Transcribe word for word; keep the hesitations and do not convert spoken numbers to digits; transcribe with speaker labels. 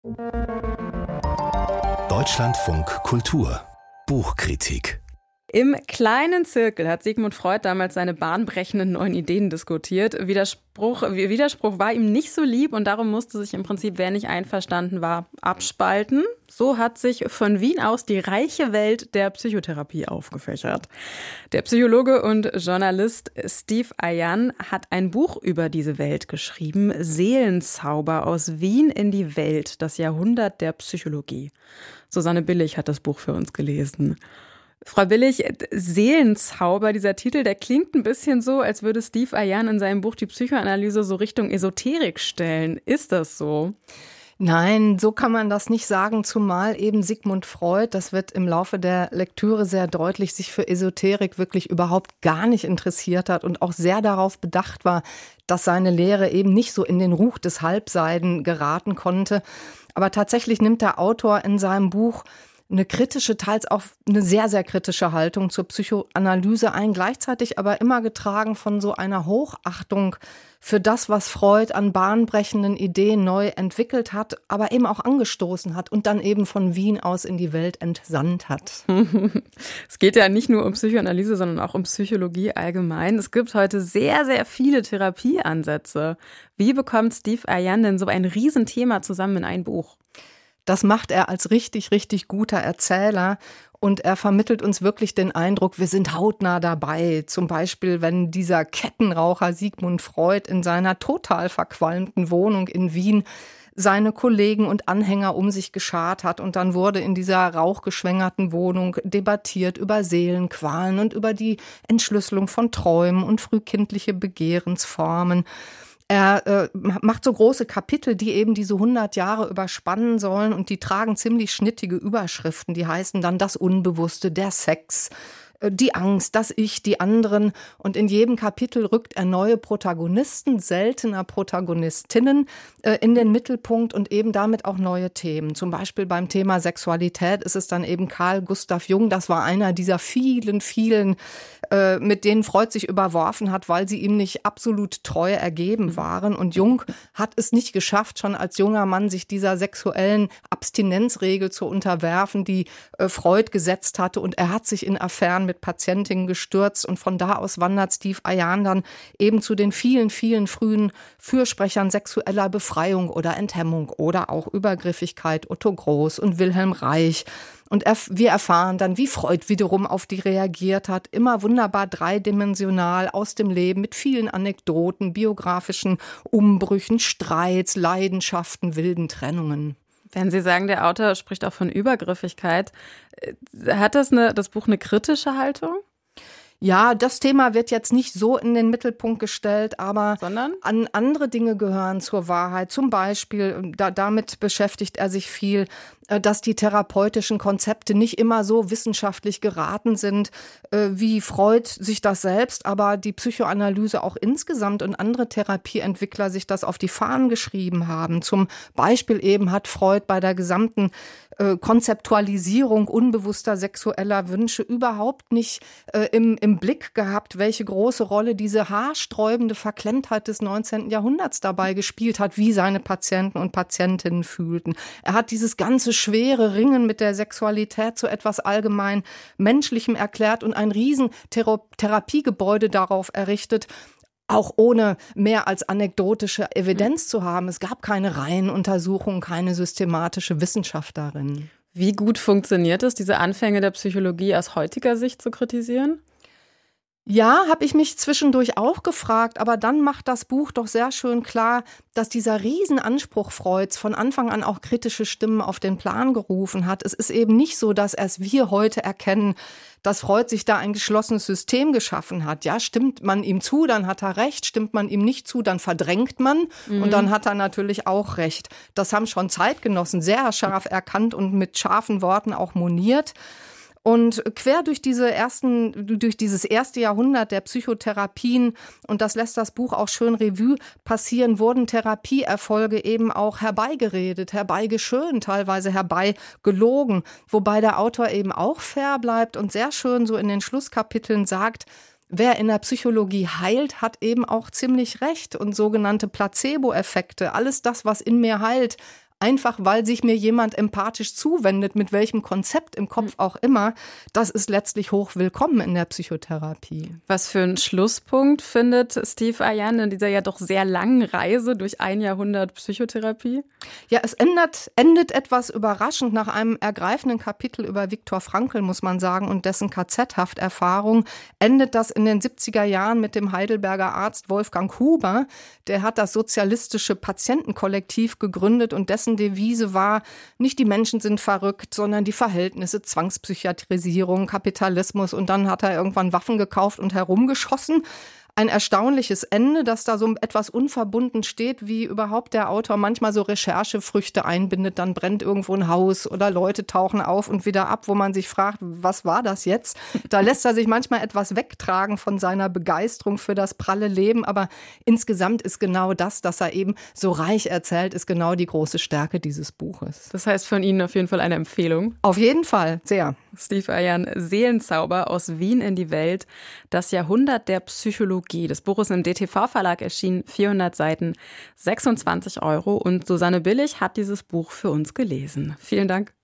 Speaker 1: Deutschlandfunk Kultur Buchkritik.
Speaker 2: Im kleinen Zirkel hat Sigmund Freud damals seine bahnbrechenden neuen Ideen diskutiert. Widerspruch, Widerspruch war ihm nicht so lieb und darum musste sich im Prinzip, wer nicht einverstanden war, abspalten. So hat sich von Wien aus die reiche Welt der Psychotherapie aufgefächert. Der Psychologe und Journalist Steve Ayan hat ein Buch über diese Welt geschrieben, Seelenzauber aus Wien in die Welt, das Jahrhundert der Psychologie. Susanne Billig hat das Buch für uns gelesen. Frau Billig, Seelenzauber, dieser Titel, der klingt ein bisschen so, als würde Steve Ayan in seinem Buch die Psychoanalyse so Richtung Esoterik stellen. Ist das so?
Speaker 3: Nein, so kann man das nicht sagen, zumal eben Sigmund Freud, das wird im Laufe der Lektüre sehr deutlich, sich für Esoterik wirklich überhaupt gar nicht interessiert hat und auch sehr darauf bedacht war, dass seine Lehre eben nicht so in den Ruch des Halbseiden geraten konnte. Aber tatsächlich nimmt der Autor in seinem Buch eine kritische, teils auch eine sehr, sehr kritische Haltung zur Psychoanalyse ein, gleichzeitig aber immer getragen von so einer Hochachtung für das, was Freud an bahnbrechenden Ideen neu entwickelt hat, aber eben auch angestoßen hat und dann eben von Wien aus in die Welt entsandt hat.
Speaker 2: Es geht ja nicht nur um Psychoanalyse, sondern auch um Psychologie allgemein. Es gibt heute sehr, sehr viele Therapieansätze. Wie bekommt Steve Ayan denn so ein Riesenthema zusammen in ein Buch?
Speaker 3: Das macht er als richtig, richtig guter Erzähler und er vermittelt uns wirklich den Eindruck, wir sind hautnah dabei. Zum Beispiel, wenn dieser Kettenraucher Sigmund Freud in seiner total verqualmten Wohnung in Wien seine Kollegen und Anhänger um sich geschart hat und dann wurde in dieser rauchgeschwängerten Wohnung debattiert über Seelenqualen und über die Entschlüsselung von Träumen und frühkindliche Begehrensformen. Er äh, macht so große Kapitel, die eben diese hundert Jahre überspannen sollen und die tragen ziemlich schnittige Überschriften. Die heißen dann das Unbewusste, der Sex, äh, die Angst, das Ich, die anderen. Und in jedem Kapitel rückt er neue Protagonisten, seltener Protagonistinnen äh, in den Mittelpunkt und eben damit auch neue Themen. Zum Beispiel beim Thema Sexualität ist es dann eben Carl Gustav Jung. Das war einer dieser vielen, vielen mit denen Freud sich überworfen hat, weil sie ihm nicht absolut treu ergeben waren. Und Jung hat es nicht geschafft, schon als junger Mann sich dieser sexuellen Abstinenzregel zu unterwerfen, die äh, Freud gesetzt hatte. Und er hat sich in Affären mit Patientinnen gestürzt. Und von da aus wandert Steve Ayan dann eben zu den vielen, vielen frühen Fürsprechern sexueller Befreiung oder Enthemmung oder auch Übergriffigkeit, Otto Groß und Wilhelm Reich. Und wir erfahren dann, wie Freud wiederum auf die reagiert hat. Immer wunderbar dreidimensional aus dem Leben mit vielen Anekdoten, biografischen Umbrüchen, Streits, Leidenschaften, wilden Trennungen.
Speaker 2: Wenn Sie sagen, der Autor spricht auch von Übergriffigkeit, hat das, eine, das Buch eine kritische Haltung?
Speaker 3: Ja, das Thema wird jetzt nicht so in den Mittelpunkt gestellt, aber
Speaker 2: Sondern?
Speaker 3: An andere Dinge gehören zur Wahrheit. Zum Beispiel, da, damit beschäftigt er sich viel, dass die therapeutischen Konzepte nicht immer so wissenschaftlich geraten sind, wie Freud sich das selbst, aber die Psychoanalyse auch insgesamt und andere Therapieentwickler sich das auf die Fahnen geschrieben haben. Zum Beispiel eben hat Freud bei der gesamten Konzeptualisierung unbewusster sexueller Wünsche überhaupt nicht äh, im, im Blick gehabt, welche große Rolle diese haarsträubende Verklemmtheit des neunzehnten Jahrhunderts dabei gespielt hat, wie seine Patienten und Patientinnen fühlten. Er hat dieses ganze schwere Ringen mit der Sexualität zu etwas allgemein Menschlichem erklärt und ein riesen Thera- Therapiegebäude darauf errichtet, auch ohne mehr als anekdotische Evidenz zu haben. Es gab keine Reihenuntersuchung, keine systematische Wissenschaft darin.
Speaker 2: Wie gut funktioniert es, diese Anfänge der Psychologie aus heutiger Sicht zu kritisieren?
Speaker 3: Ja, habe ich mich zwischendurch auch gefragt, aber dann macht das Buch doch sehr schön klar, dass dieser Riesenanspruch Freuds von Anfang an auch kritische Stimmen auf den Plan gerufen hat. Es ist eben nicht so, dass erst wir heute erkennen, dass Freud sich da ein geschlossenes System geschaffen hat. Ja, stimmt man ihm zu, dann hat er recht. Stimmt man ihm nicht zu, dann verdrängt man. Mhm. Und dann hat er natürlich auch recht. Das haben schon Zeitgenossen sehr scharf erkannt und mit scharfen Worten auch moniert. Und quer durch diese ersten, durch dieses erste Jahrhundert der Psychotherapien, und das lässt das Buch auch schön Revue passieren, wurden Therapieerfolge eben auch herbeigeredet, herbeigeschönt, teilweise herbeigelogen, wobei der Autor eben auch fair bleibt und sehr schön so in den Schlusskapiteln sagt, wer in der Psychologie heilt, hat eben auch ziemlich recht und sogenannte Placebo-Effekte, alles das, was in mir heilt, einfach weil sich mir jemand empathisch zuwendet, mit welchem Konzept im Kopf auch immer, das ist letztlich hoch willkommen in der Psychotherapie.
Speaker 2: Was für einen Schlusspunkt findet Steve Ayan in dieser ja doch sehr langen Reise durch ein Jahrhundert Psychotherapie?
Speaker 3: Ja, es endet, endet etwas überraschend nach einem ergreifenden Kapitel über Viktor Frankl, muss man sagen, und dessen K Z-Hafterfahrung. Endet das in den siebziger Jahren mit dem Heidelberger Arzt Wolfgang Huber. Der hat das sozialistische Patientenkollektiv gegründet und dessen Devise war, nicht die Menschen sind verrückt, sondern die Verhältnisse, Zwangspsychiatrisierung, Kapitalismus. Und dann hat er irgendwann Waffen gekauft und herumgeschossen. Ein erstaunliches Ende, das da so etwas unverbunden steht, wie überhaupt der Autor manchmal so Recherchefrüchte einbindet. Dann brennt irgendwo ein Haus oder Leute tauchen auf und wieder ab, wo man sich fragt, was war das jetzt? Da lässt er sich manchmal etwas wegtragen von seiner Begeisterung für das pralle Leben. Aber insgesamt ist genau das, dass er eben so reich erzählt, ist genau die große Stärke dieses Buches.
Speaker 2: Das heißt von Ihnen auf jeden Fall eine Empfehlung.
Speaker 3: Auf jeden Fall, sehr.
Speaker 2: Steve Ayan, Seelenzauber aus Wien in die Welt. Das Jahrhundert der Psychologie. Das Buch ist im D T V-Verlag erschienen, vierhundert Seiten, sechsundzwanzig Euro. Und Susanne Billig hat dieses Buch für uns gelesen. Vielen Dank.